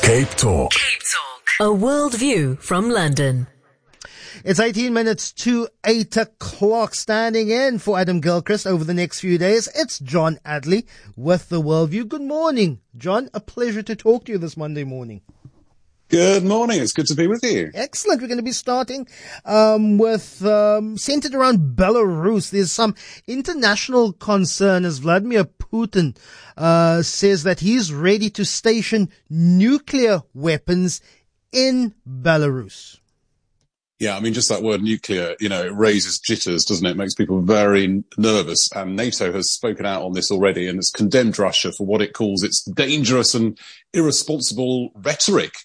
Cape Talk. A world view from London. It's 18 minutes to 8 o'clock. Standing in for Adam Gilchrist over the next few days, it's John Adley with The Worldview. Good morning, John. A pleasure to talk to you this Monday morning. Good morning. It's good to be with you. Excellent. We're going to be starting with centered around Belarus. There's some international concern as Vladimir Putin says that he's ready to station nuclear weapons in Belarus. Yeah, I mean, just that word nuclear, it raises jitters, doesn't it? It makes people very nervous. And NATO has spoken out on this already and has condemned Russia for what it calls its dangerous and irresponsible rhetoric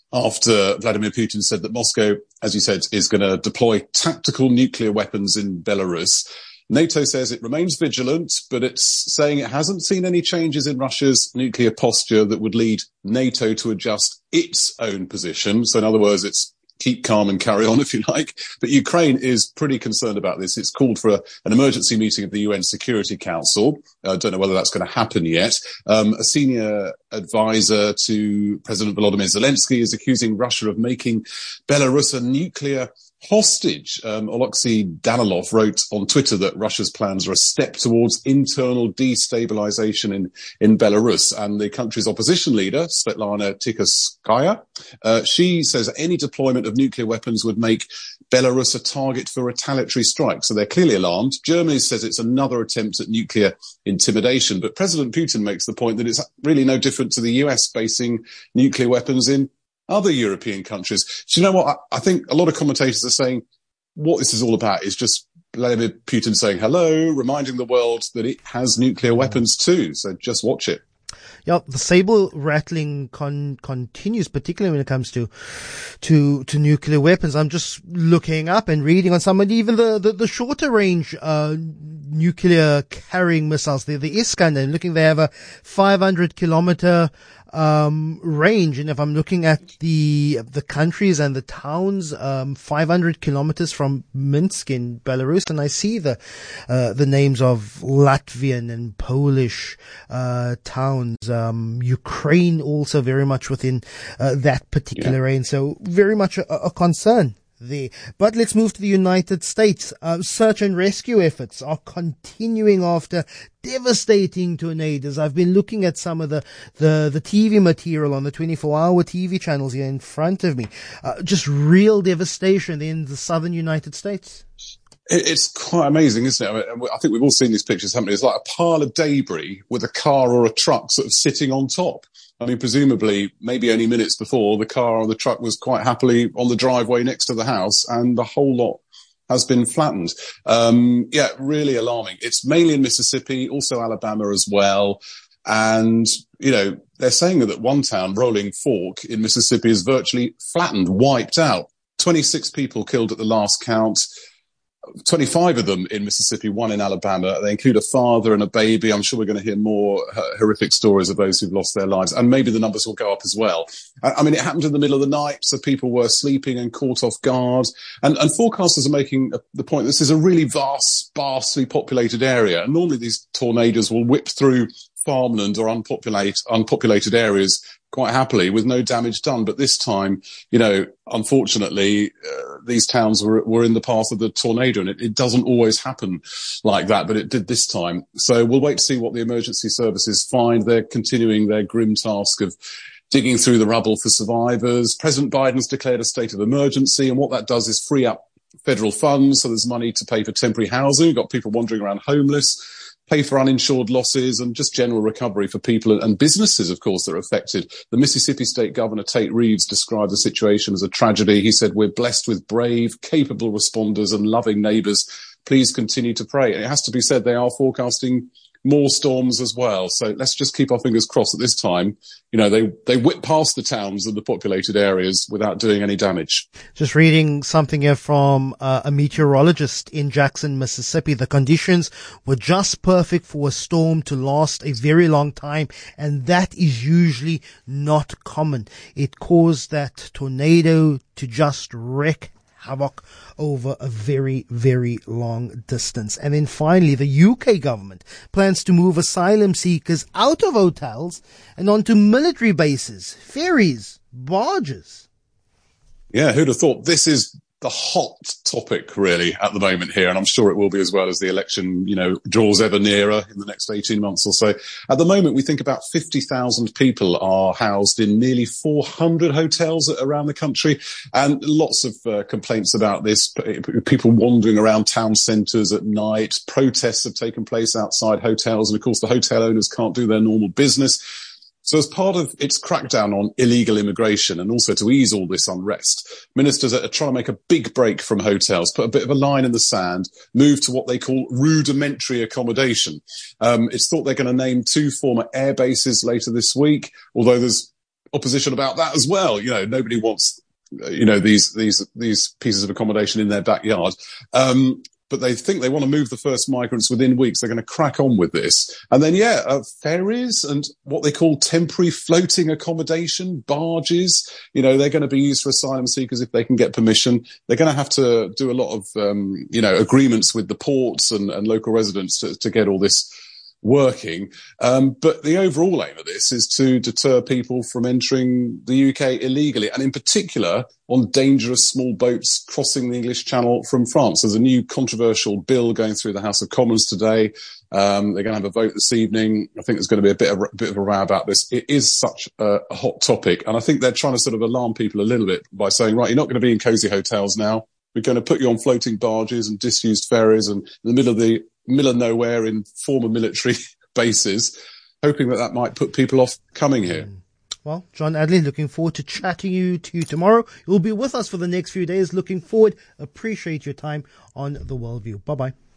after Vladimir Putin said that Moscow, as you said, is going to deploy tactical nuclear weapons in Belarus. NATO says it remains vigilant, but it's saying it hasn't seen any changes in Russia's nuclear posture that would lead NATO to adjust its own position. So in other words, it's keep calm and carry on, if you like. But Ukraine is pretty concerned about this. It's called for an emergency meeting of the UN Security Council. I don't know whether that's going to happen yet. A senior advisor to President Volodymyr Zelensky is accusing Russia of making Belarus a nuclear hostage. Oleksiy Danilov wrote on Twitter that Russia's plans are a step towards internal destabilization in Belarus. And the country's opposition leader, Svetlana Tikhanovskaya, she says any deployment of nuclear weapons would make Belarus a target for retaliatory strikes. So they're clearly alarmed. Germany says it's another attempt at nuclear intimidation. But President Putin makes the point that it's really no different to the US basing nuclear weapons in other European countries. Do you know what? I think a lot of commentators are saying what this is all about is just Vladimir Putin saying hello, reminding the world that it has nuclear weapons too. So just watch it. Yeah, the saber rattling continues, particularly when it comes to nuclear weapons. I'm just looking up and reading on some of even the shorter range nuclear carrying missiles. The Iskander, looking, they have a 500 kilometer range, and if I'm looking at the countries and the towns, 500 kilometers from Minsk in Belarus, and I see the names of Latvian and Polish towns, Ukraine also very much within that particular range, so very much a concern there. But let's move to the United States. Search and rescue efforts are continuing after devastating tornadoes. I've been looking at some of the TV material on the 24-hour TV channels here in front of me. Just real devastation in the southern United States. It's quite amazing, isn't it? I think we've all seen these pictures, haven't we? It's like a pile of debris with a car or a truck sort of sitting on top. I mean, presumably, maybe only minutes before, the car or the truck was quite happily on the driveway next to the house, and the whole lot has been flattened. Yeah, really alarming. It's mainly in Mississippi, also Alabama as well. And, they're saying that one town, Rolling Fork in Mississippi, is virtually flattened, wiped out. 26 people killed at the last count. 25 of them in Mississippi, one in Alabama. They include a father and a baby. I'm sure we're going to hear more horrific stories of those who've lost their lives. And maybe the numbers will go up as well. I mean, it happened in the middle of the night, so people were sleeping and caught off guard. And forecasters are making the point this is a really vast, sparsely populated area. And normally these tornadoes will whip through farmland or unpopulated areas quite happily with no damage done. But this time, unfortunately, these towns were in the path of the tornado, and it doesn't always happen like that, but it did this time. So we'll wait to see what the emergency services find. They're continuing their grim task of digging through the rubble for survivors. President Biden's declared a state of emergency, and what that does is free up federal funds, so there's money to pay for temporary housing. You've got people wandering around homeless, pay for uninsured losses, and just general recovery for people and businesses, of course, that are affected. The Mississippi State Governor, Tate Reeves, described the situation as a tragedy. He said, "We're blessed with brave, capable responders and loving neighbours. Please continue to pray." And it has to be said, they are forecasting more storms as well. So let's just keep our fingers crossed at this time. They whip past the towns and the populated areas without doing any damage. Just reading something here from a meteorologist in Jackson, Mississippi. The conditions were just perfect for a storm to last a very long time, and that is usually not common. It caused that tornado to just wreak havoc over a very, very long distance. And then finally, the UK government plans to move asylum seekers out of hotels and onto military bases, ferries, barges. Yeah, who'd have thought? This is the hot topic really at the moment here, and I'm sure it will be as well as the election, draws ever nearer in the next 18 months or so. At the moment, we think about 50,000 people are housed in nearly 400 hotels around the country, and lots of complaints about this. People wandering around town centres at night. Protests have taken place outside hotels, and of course the hotel owners can't do their normal business. So as part of its crackdown on illegal immigration and also to ease all this unrest, ministers are trying to make a big break from hotels, put a bit of a line in the sand, move to what they call rudimentary accommodation. It's thought they're going to name 2 former air bases later this week, although there's opposition about that as well. Nobody wants, these pieces of accommodation in their backyard. But they think they want to move the first migrants within weeks. They're going to crack on with this. And then, ferries and what they call temporary floating accommodation, barges, they're going to be used for asylum seekers if they can get permission. They're going to have to do a lot of, agreements with the ports and local residents to get all this working. But the overall aim of this is to deter people from entering the UK illegally, and in particular on dangerous small boats crossing the English Channel from France. There's a new controversial bill going through the House of Commons today. They're going to have a vote this evening. I think there's going to be a bit of a row about this. It is such a hot topic, and I think they're trying to sort of alarm people a little bit by saying, right, you're not going to be in cosy hotels now. We're going to put you on floating barges and disused ferries and in the middle of nowhere in former military bases, hoping that might put people off coming here. Well, John Adderley, looking forward to chatting to you tomorrow. You'll be with us for the next few days. Looking forward. Appreciate your time on The Worldview. Bye-bye.